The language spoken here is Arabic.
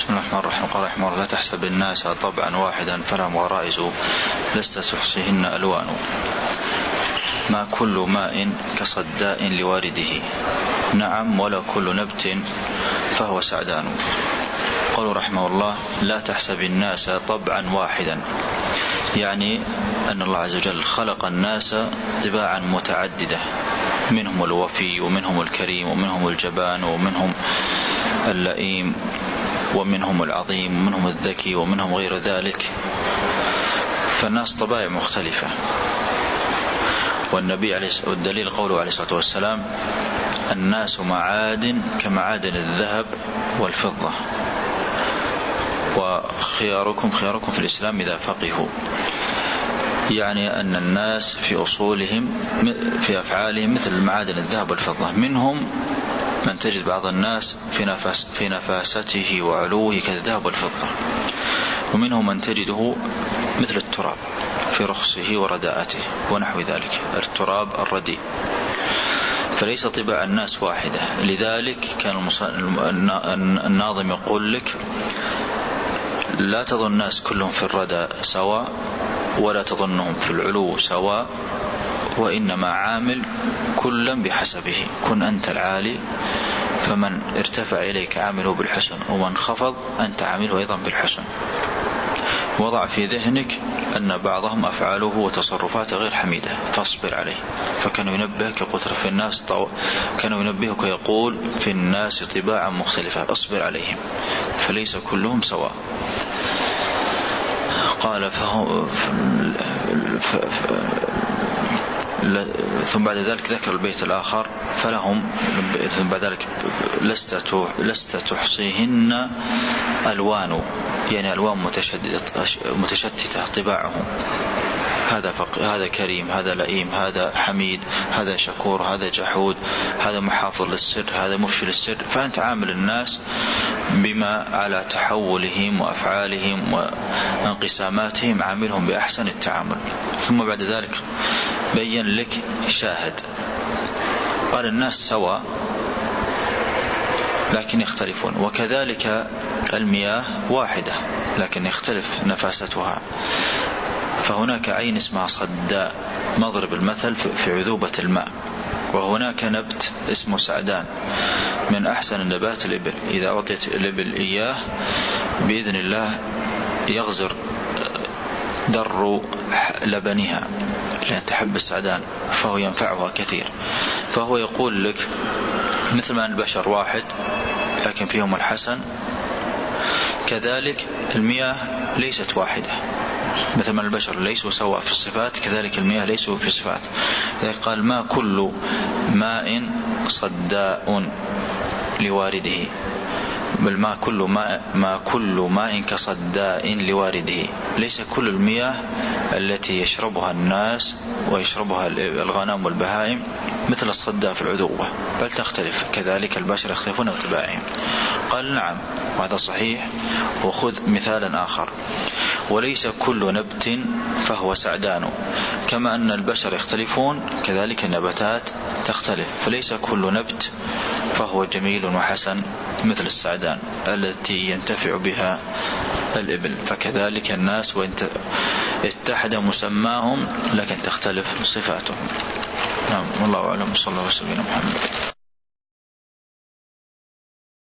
بسم الله الرحمن الرحيم. قال رحمه الله: لا تحسب الناس طبعا واحدا فلهم غرائز لست تحصيهن ألوان، ما كل ماء كصداء لوارده، نعم ولا كل نبت فهو سعدان. قال رحمه الله: لا تحسب الناس طبعا واحدا، يعني أن الله عز وجل خلق الناس طباعا متعددة، منهم الوفي ومنهم الكريم ومنهم الجبان ومنهم اللئيم ومنهم العظيم ومنهم الذكي ومنهم غير ذلك، فالناس طبائع مختلفة. والدليل قوله عليه الصلاة والسلام: الناس معادن كمعادن الذهب والفضة، وخياركم خياركم في الإسلام إذا فقهوا، يعني أن الناس في أصولهم في أفعالهم مثل معادن الذهب والفضة. منهم من تجد بعض الناس في نفاسته وعلوه كالذهب والفضة، ومنهم من تجده مثل التراب في رخصه ورداءته ونحو ذلك، التراب الرديء. فليس طباع الناس واحدة، لذلك كان الناظم يقول لك: لا تظن الناس كلهم في الردى سواء، ولا تظنهم في العلو سواء، وإنما عامل كلا بحسبه. كن أنت العالي فمن ارتفع إليك عامله بالحسن، ومن خفض أنت عامله أيضا بالحسن. وضع في ذهنك أن بعضهم أفعاله وتصرفاته غير حميدة فاصبر عليه. فكان ينبهك يقول في الناس كان ينبهك يقول في الناس طباعا مختلفة اصبر عليهم، فليس كلهم سواء. قال ثم بعد ذلك ذكر البيت الآخر: فلهم ثم بعد ذلك لست تحصيهن ألوان، يعني ألوان متشتتة طباعهم، هذا كريم، هذا لئيم، هذا حميد، هذا شكور، هذا جحود، هذا محافظ للسر، هذا مفشي للسر. فأنت عامل الناس بما على تحولهم وأفعالهم وانقساماتهم، عاملهم بأحسن التعامل. ثم بعد ذلك بين لك شاهد، قال: الناس سواء لكن يختلفون، وكذلك المياه واحدة لكن يختلف نفاستها. فهناك عين اسمها صداء مضرب المثل في عذوبة الماء، وهناك نبت اسمه سعدان من أحسن النبات الإبل، إذا أعطيت الإبل إياه بإذن الله يغزر در لبنها لأن تحب السعدان، فهو ينفعها كثير. فهو يقول لك مثل ما البشر واحد لكن فيهم الحسن، كذلك المياه ليست واحدة. مثل ما البشر ليسوا سواء في الصفات، كذلك المياه ليسوا في الصفات. لذلك قال: ما كل ماء صداء لوارده، بل ما كل ماء كصداء لوارده. ليس كل المياه التي يشربها الناس ويشربها الغنم والبهائم مثل الصداء في العذوبة، بل تختلف، كذلك البشر يختلفون بطباعهم. قال: نعم، وهذا صحيح. وخذ مثالا آخر: وليس كل نبت فهو سعدان، كما أن البشر يختلفون كذلك النباتات تختلف، فليس كل نبت فهو جميل وحسن مثل السعدان التي ينتفع بها الإبل. فكذلك الناس وإن اتحد مسماهم لكن تختلف صفاتهم. نعم، والله أعلم. صلى الله عليه وسلم محمد.